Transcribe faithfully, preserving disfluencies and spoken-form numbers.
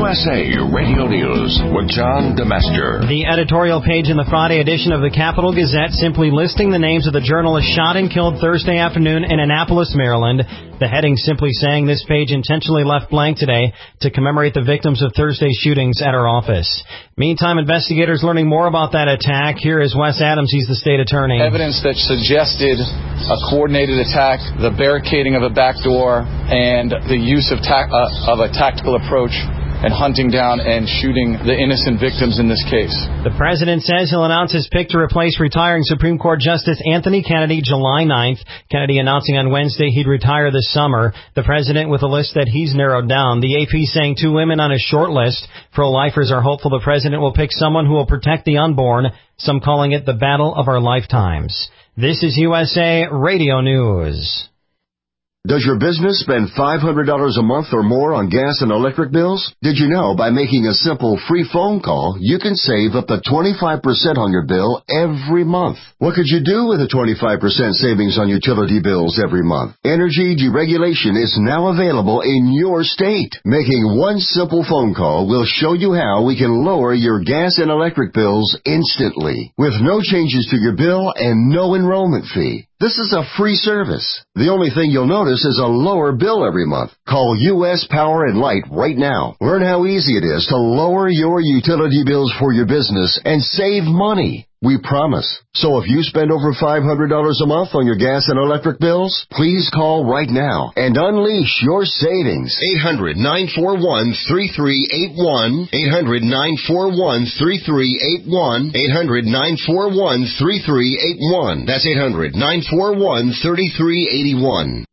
S A Radio News with John DeMester. The editorial page in the Friday edition of the Capital Gazette simply listing the names of the journalists shot and killed Thursday afternoon in Annapolis, Maryland. The heading simply saying this page intentionally left blank today to commemorate the victims of Thursday's shootings at her office. Meantime, investigators learning more about that attack. Here is Wes Adams. He's the state attorney. Evidence that suggested a coordinated attack, the barricading of a back door, and the use of, ta- uh, of a tactical approach and hunting down and shooting the innocent victims in this case. The president says he'll announce his pick to replace retiring Supreme Court Justice Anthony Kennedy July ninth. Kennedy announcing on Wednesday he'd retire this summer. The president with a list that he's narrowed down. The A P saying two women on his short list. Pro-lifers are hopeful the president will pick someone who will protect the unborn, some calling it the battle of our lifetimes. This is U S A Radio News. Does your business spend five hundred dollars a month or more on gas and electric bills? Did you know by making a simple free phone call, you can save up to twenty-five percent on your bill every month? What could you do with a twenty-five percent savings on utility bills every month? Energy deregulation is now available in your state. Making one simple phone call will show you how we can lower your gas and electric bills instantly, with no changes to your bill and no enrollment fee. This is a free service. The only thing you'll notice is a lower bill every month. Call U S Power and Light right now. Learn how easy it is to lower your utility bills for your business and save money. We promise. So if you spend over five hundred dollars a month on your gas and electric bills, please call right now and unleash your savings. eight hundred, nine four one, three three eight one. eight hundred, nine four one, three three eight one. eight hundred, nine four one, three three eight one. That's eight hundred, nine four one, three three eight one.